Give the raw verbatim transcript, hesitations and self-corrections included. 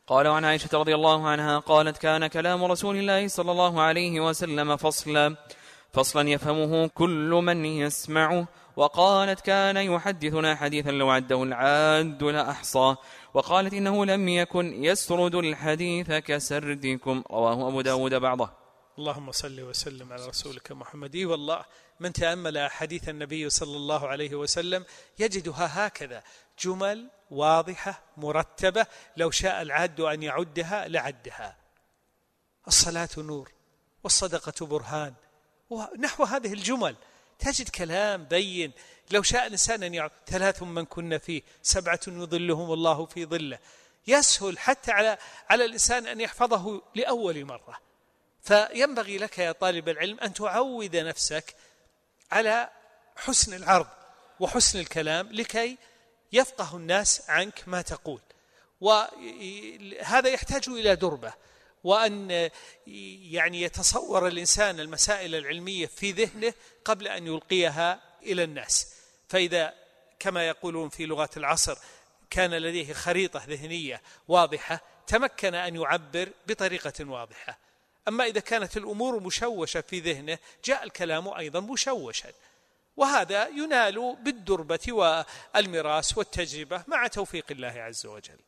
قال وعن عائشة رضي الله عنها قالت كان كلام رسول الله صلى الله عليه وسلم فصلا فصلا يفهمه كل من يسمعه. وقالت كان يحدثنا حديثا لو عده العاد لأحصاه. وقالت إنه لم يكن يسرد الحديث كسردكم. رواه أبو داود بعضه. اللهم صل وسلم على رسولك محمد. والله من تأمل حديث النبي صلى الله عليه وسلم يجدها هكذا، جمل واضحة مرتبة، لو شاء العاد أن يعدها لعدها. الصلاة نور والصدقة برهان، ونحو هذه الجمل تجد كلام بين. لو شاء الإنسان أن يعد ثلاث من كن فيه سبعة يظلهم الله في ظله، يسهل حتى على على الإنسان أن يحفظه لأول مرة. فينبغي لك يا طالب العلم أن تعود نفسك على حسن العرض وحسن الكلام لكي يفقه الناس عنك ما تقول. وهذا يحتاج إلى دربة، وأن يعني يتصور الإنسان المسائل العلمية في ذهنه قبل أن يلقيها إلى الناس. فإذا كما يقولون في لغة العصر كان لديه خريطة ذهنية واضحة تمكن أن يعبر بطريقة واضحة. أما إذا كانت الأمور مشوشة في ذهنه جاء الكلام أيضا مشوشا. وهذا ينال بالدربة والمراس والتجربة مع توفيق الله عز وجل.